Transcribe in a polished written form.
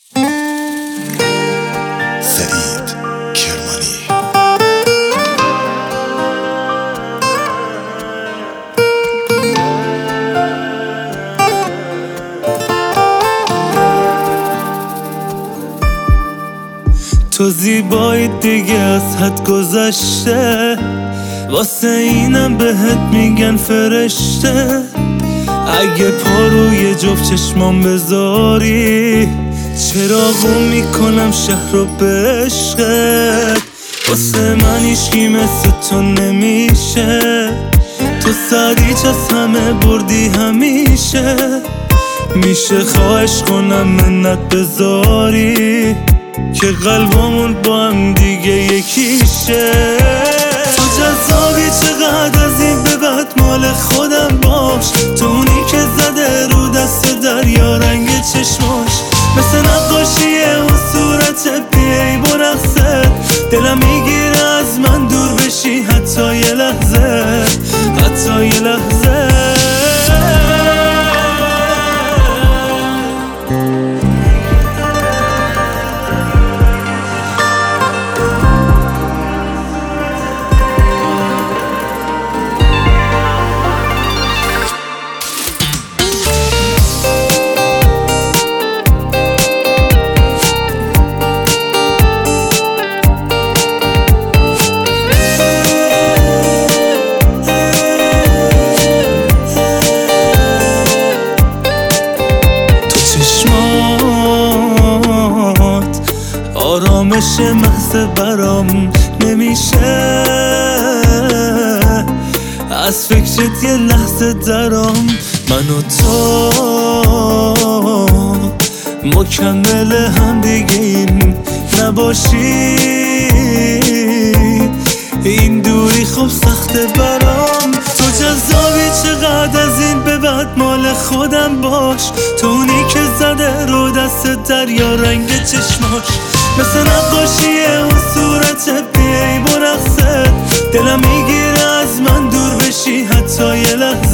سعید کرمانی. تو زیبایی دیگه از حد گذشته، واسه اینم بهت میگن فرشته. اگه پا روی جفت چشمام بذاری، چراغو میکنم شهر رو به عشقت. واسه من هیچکی مثل تو نمیشه، تو سریچ از همه بردی همیشه. میشه خواهش کنم منت بذاری که قلبمون با هم دیگه یکیشه. تو جذابی چقدر از این به بعد مال خودم باش. تو اونی که زده رو دست دریا رنگ چشماش، مثل نقاشی اون صورت بیای برقصت. دلم میگیره از من دور بشی حتی یه لحظه، حتی یه لحظه. آرامش محض برام نمیشه، از فکرت یه لحظه درام. من و تو مکمل هم دیگه این نباشی، این دوری خوب سخته برام. تو جذابی چقدر از این به بعد مال خودم باش. تو اونی که زده رو دست دریا رنگ چشماش، مثل نقاشی اون صورت بیای برقصت. دلم میگیره از من دور بشی حتی یه لحظه.